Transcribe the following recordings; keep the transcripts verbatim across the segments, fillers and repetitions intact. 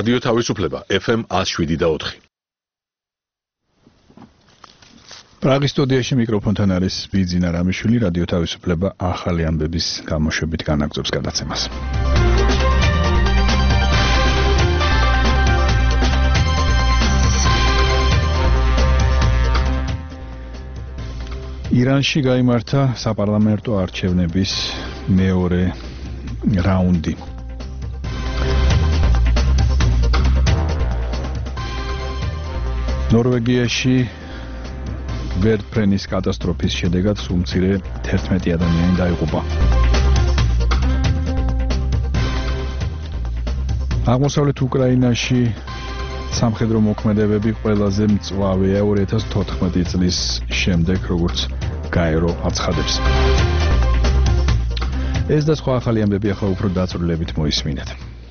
რადიო თავისუფლება ეფ ემ one oh seven და four. პრაღის სტუდიაში მიკროფონთან არის ბიძინა რამიშვილი, რადიო თავისუფლება ახალი ამბების გამოშვებით განაგრძობს გადაცემას. ირანში გაიმართა საპარლამენტო არჩევნების მეორე რაუნდი. ნორვეგიაში ვერტფრენის კატასტროფის შედეგად სულ-მცირე თერთმეტი ადამიანი დაიღუპა. აღმოსავლეთ უკრაინაში სამხედრო მოქმედებები ყველაზე მწვავეა ორი ათას თოთხმეტი წლის შემდეგ, როგორც გაერო აცხადებს. ეს და სხვა ახალი ამბები ახლა უფრო დაწვრილებით მოისმინეთ.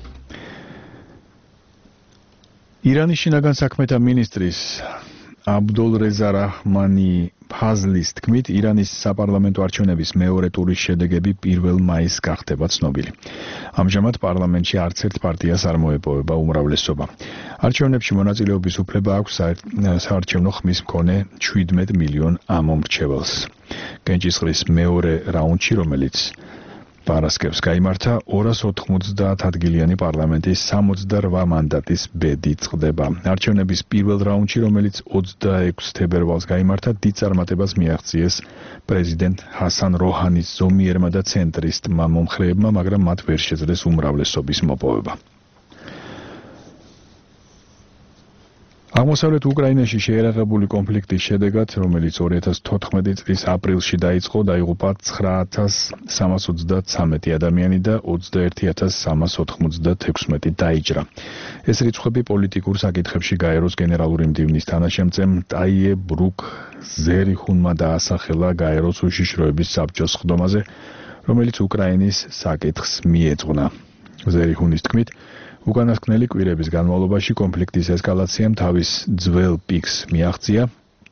ირანის შინაგან საქმეთა მინისტრის აბდოლრეზა რაჰმანი ფაზლის თქმით, ირანის საპარლამენტო არჩევნების მეორე ტურის შედეგები პირველ მაისს გახდება ცნობილი. ამჟამად პარლამენტში არც ერთ პარტიას არ მოეპოვება უმრავლესობა. არჩევნებში მონაწილეობის უფლება აქვს საარჩევნო ხმის მქონე შვიდმეტ მილიონ ამომრჩეველს. კენჭისყრის მეორე რაუნდში, რომელიც პარასკევს გაიმართა, ორას ოთხმოცდაათ ადგილიანი პარლამენტის სამოცდარვა მანდატის ბედი წყდება. არჩევნების პირველ რაუნდში, რომელიც ოცდაექვსი თებერვალს გაიმართა, დიდ წარმატებას მიაღწიეს პრეზიდენტ ჰასან როჰანის ზომიერმა და ცენტრისტმა მომხრეებმა, მაგრამ მათ ვერ შეძლეს უმრავლესობის მოპოვება. აღმოსავლეთ უკრაინაში შეერაღებული კონფლიქტის შედეგად, რომელიც ორი ათას თოთხმეტი წლის აპრილში დაიწყო, დაიღუპა ცხრა ათას სამას ოცდათვრამეტი ადამიანი და ოცდაერთი ათას სამას ოთხმოცდათექვსმეტი დაიჭრა. ეს რიცხვები პოლიტიკურ საკითხებში გაეროს გენერალური მდივნის თანაშემწემ ტაიე ბრუკ ზერიხუნმა დაასახელა გაეროს უშიშროების საბჭოს სხდომაზე, რომელიც უკრაინის საკითხს მიეძღვნა. ზერიხუნის თქმით, უკანასკნელი კვირების განმავლობაში კონფლიქტის ესკალაციამ თავის ძველ პიკს მიაღწია,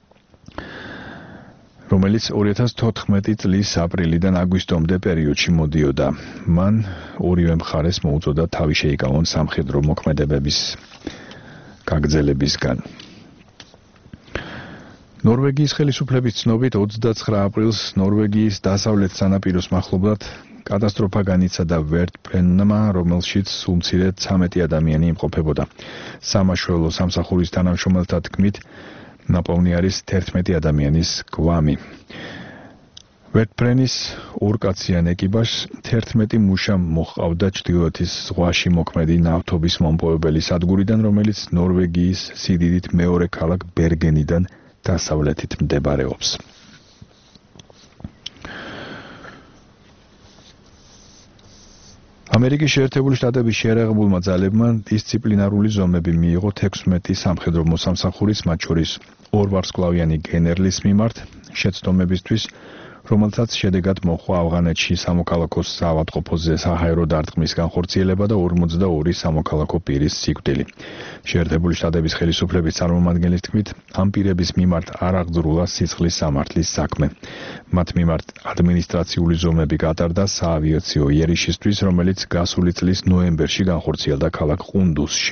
რომელიც ორი ათას თოთხმეტი წლის აპრილიდან აგვისტომდე პერიოდში მოდიოდა. მან ორივე მხარეს მოუწოდა თავი შეიკავონ სამხედრო მოქმედებების გაგრძელებისგან. ნორვეგიის ხელისუფლების ცნობით, ოცდაცხრა აპრილს ნორვეგიის დასავლეთ სანაპიროს მახლობლად კატასტროფა განიცადა ვერტფრენმა, რომელშიც სულ-მცირე ცამეტი ადამიანი იმყოფებოდა. სამაშველო სამსახურის თანამშრომელთა თქმით, ნაპოვნი არის თერთმეტი ადამიანის გვამი. ვერტფრენის ორკაციან ეკიპაჟს თერთმეტი მუშა მოჰყავდა ჩრდილოეთის ზღვაში მოქმედი ნავთობის მომპოვებელი სადგურიდან, რომელიც ნორვეგიის სიდიდით მეორე ქალაქ ბერგენიდან დასავლეთით მდებარეობს. ამერიკის შეერთებული შტატების შეერაღებულმა ძალებმა დისციპლინარული ზომები მიიღო თექვსმეტი სამხედრო მოსამსახურის, მათ შორის ორ ვარსკვლავიანი გენერლის მიმართ შეცდომებისთვის, რომელთაც შედეგად მოჰყვა ავღანეთში სამოქალაქო საავადმყოფოზე საჰაერო დარტყმის განხორციელება და ორმოცდაორი სამოქალაქო პირის სიკვდილი. შეერთებული შტატების ხელისუფლების წარმომადგენლის თქმით, ამ პირების მიმართ არ აღძრულა სისხლის სამართლის საქმე. მათ მიმართ ადმინისტრაციული ზომები გატარდა საავიაციო იერიშისთვის, რომელიც გასული წლის ნოემბერში განხორციელდა ქალაქ ყუნდუსში.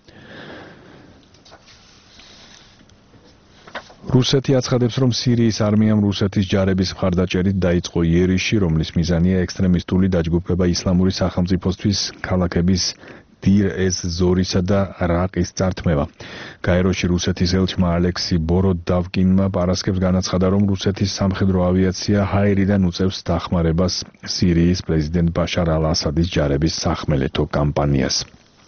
რუსეთი აცხადებს, რომ სირიის არმიამ რუსეთის ჯარების მხარდაჭერით დაიწყო იერიში, რომლის მიზანია ექსტრემისტული დაჯგუფება ისლამური სახელმწიფოსთვის ქალაქების დირ-ეს-ზორისა და რაყის წართმევა. გაეროში რუსეთის ელჩმა ალექსი ბოროდავკინმა პარასკევს განაცხადა, რომ რუსეთის სამხედრო ავიაცია ჰაერიდან უწევს დახმარებას სირიის პრეზიდენტ ბაშარ ალ-ასადის ჯარების სახმელეთო კამპანიას.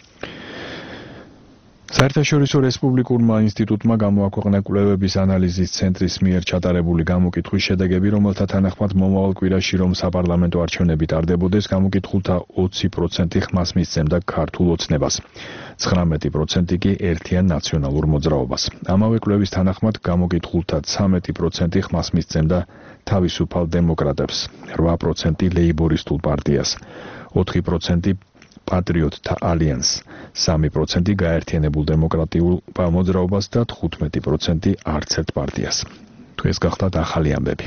საერთაშორისო რესპუბლიკურმა ინსტიტუტმა გამოაქვეყნა კვლევების ანალიზის ცენტრის მიერ ჩატარებული გამოკითხვის შედეგები, რომელთა თანახმად მომავალ კვირაში, რომ საპარლამენტო არჩევნები ტარდებოდეს, გამოკითხულთა ოცი პროცენტი ხმას მისცემდა ქართულ ოცნებას, ცხრამეტი პროცენტი კი ერთიან ნაციონალურ მოძრაობას. ამავე კვლევის თანახმად გამოკითხულთა ცამეტი პროცენტი ხმას მისცემდა თავისუფალ დემოკრატებს, რვა პროცენტი ლეიბორისტულ პარტიას, ოთხი პროცენტი პატრიოტთა ალიანს, სამი პროცენტი გაერთიანებულ დემოკრატიულ მოძრაობას და თხუთმეტი პროცენტი არც ერთ პარტიას. თუ ეს გახდათ ახალი ამბები.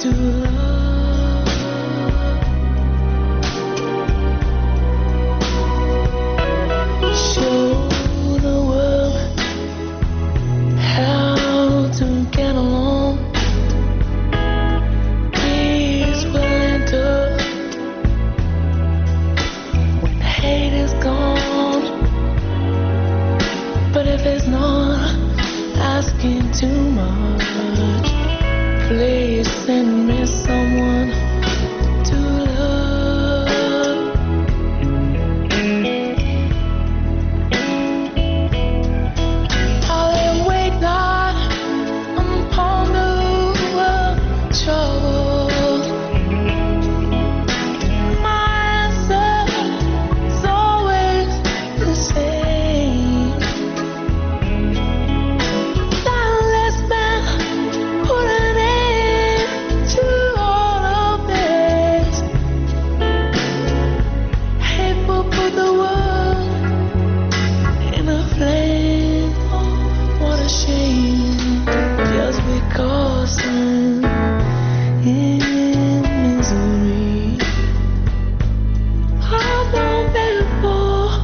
to love. Show the world how to get along. Peace will enter when hate is gone. But if it's not asking too much, please send me someone to love. I'll lay awake night and ponder over trouble. My answer is always the same. Now let's put an end to all of this. Hate will put the world in a flame. What a shame, just because I'm in misery. I've known before,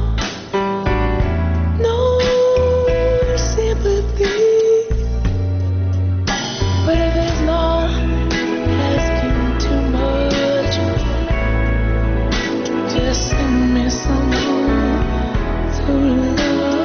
no sympathy. But if it's not asking too much, just send me someone to love.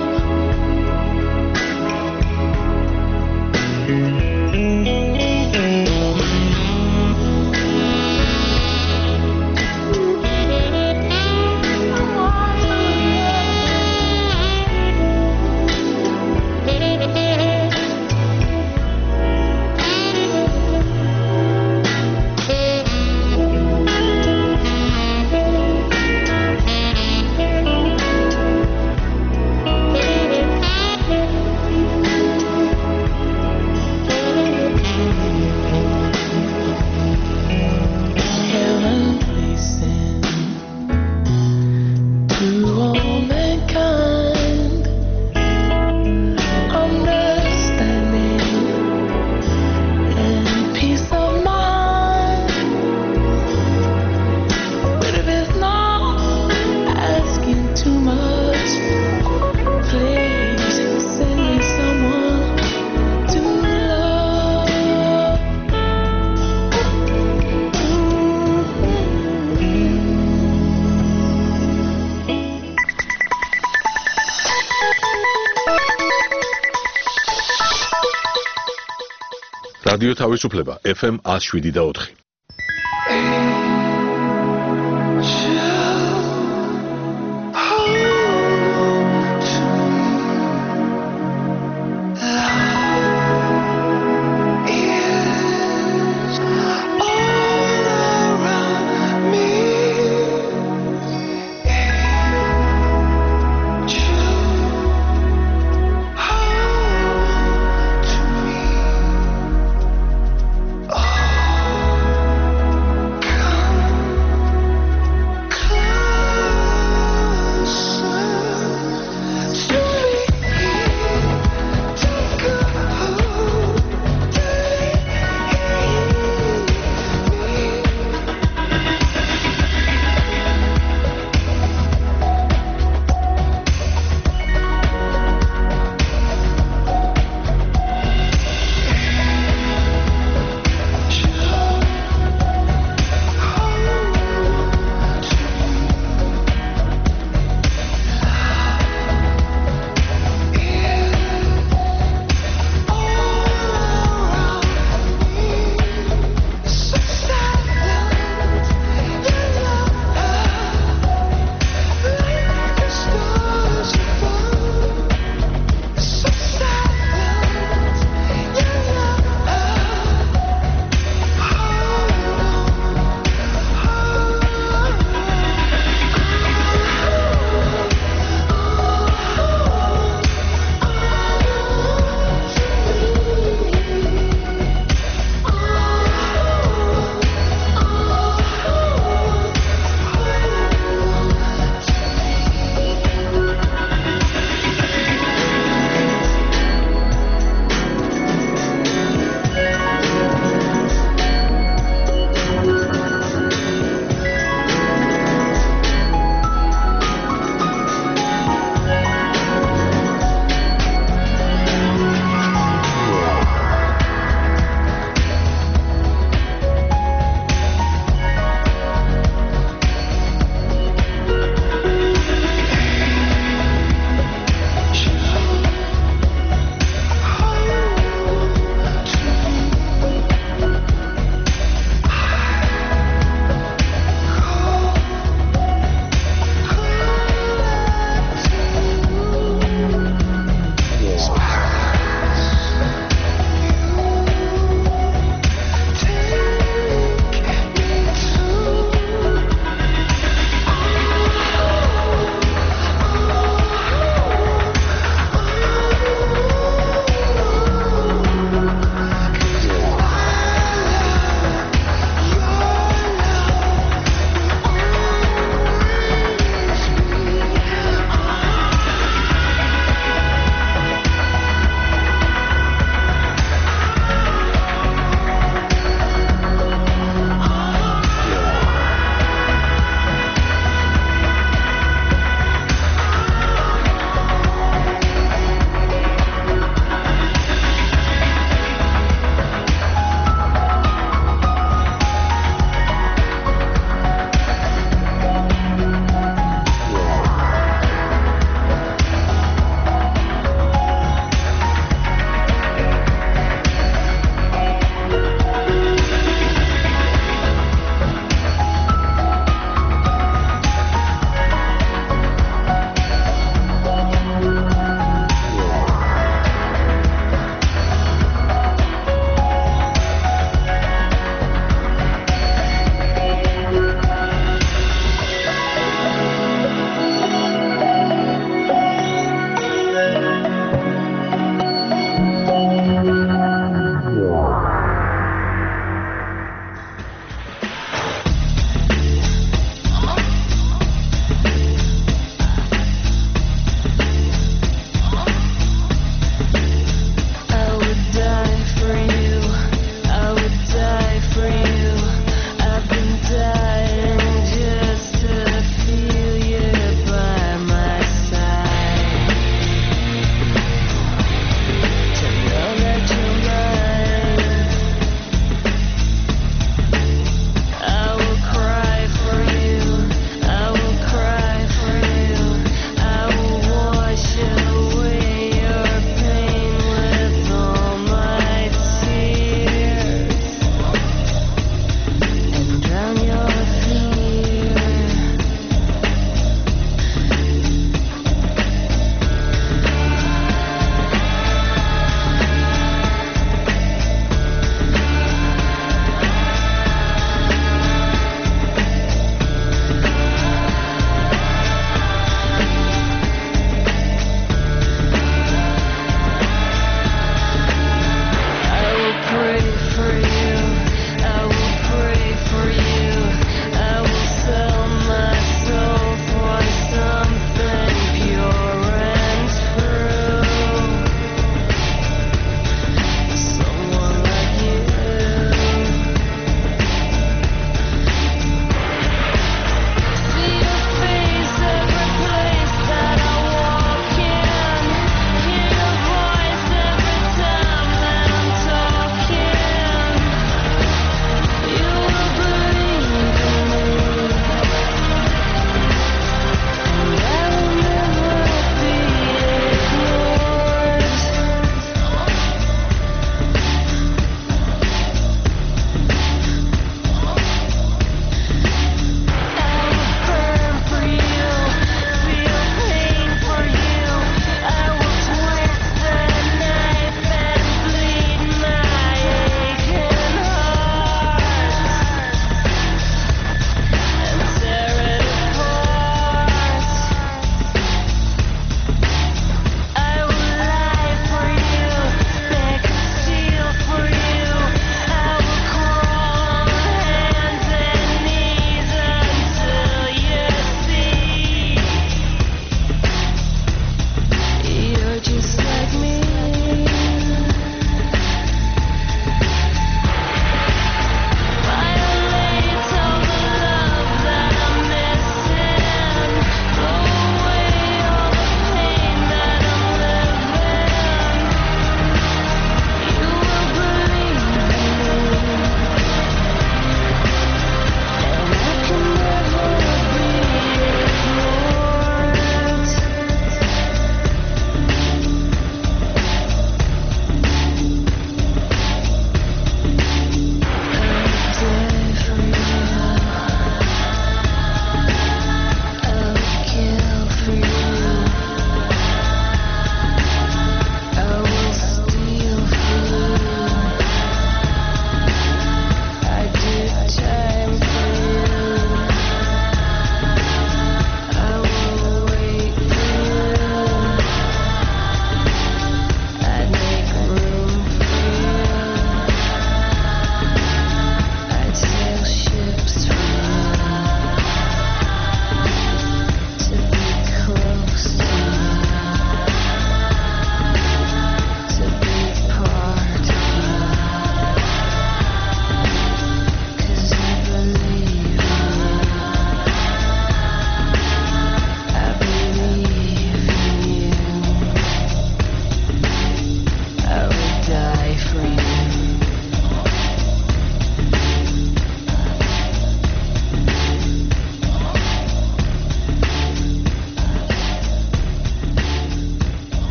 Heaven, please send to all mankind understanding and peace of mind. But if it's not asking too much, please send me someone to love. რადიო თავისუფლება ეფ ემ one oh seven და four. Come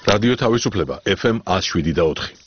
რადიო თავისუფლება ეფ ემ one oh seven და four.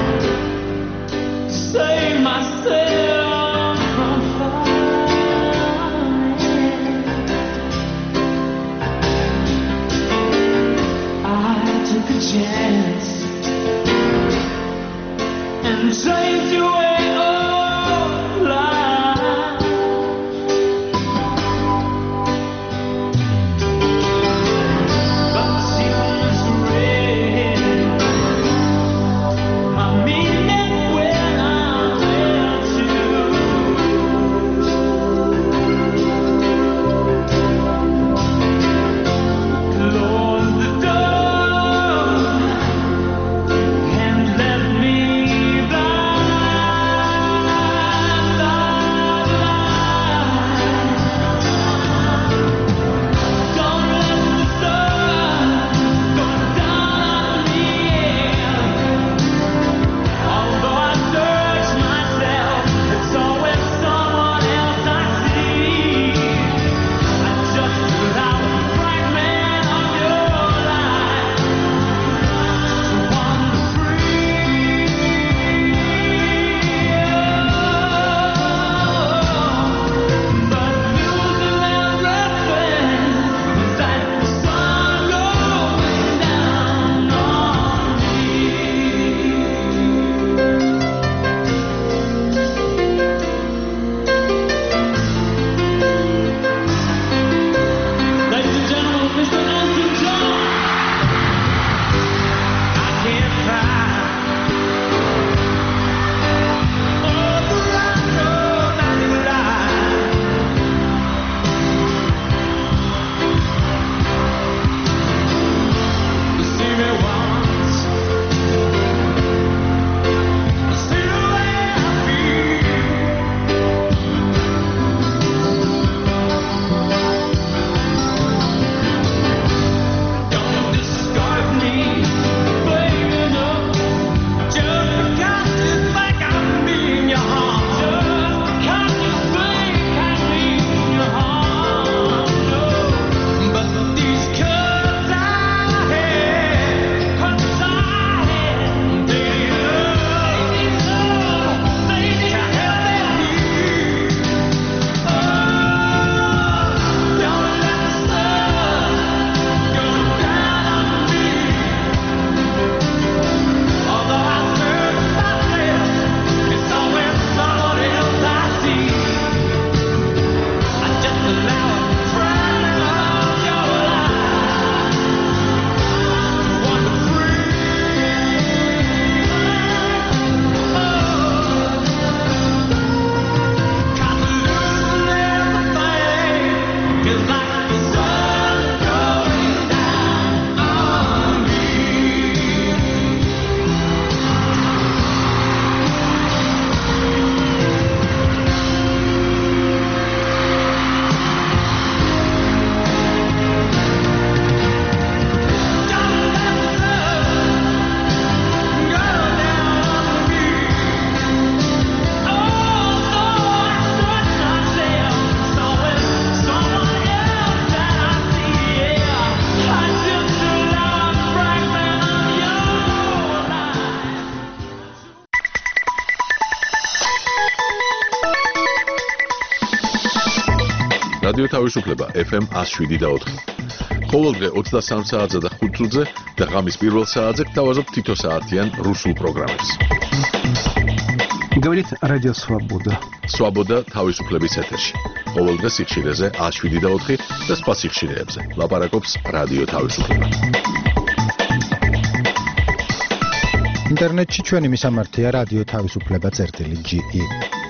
Save myself from fire. რადიო თავისუფლება ეფ ემ one oh seven და four. ყოველდღე ოცდასამ საათზე და ხუთ წუთზე და ღამის პირველ საათზე გთავაზობთ თითო საათიან რუსულ პროგრამებს. Говорит Радио Свобода. Свобода თავისუფლების ეთერში. ყოველდღე სიხშირეზე one oh seven და four და სხვა სიხშირეებზე. ლაპარაკობს რადიო თავისუფლება. ინტერნეტში ჩვენი მისამართია რადიო თავისუფლება წერტილი ჯი ი.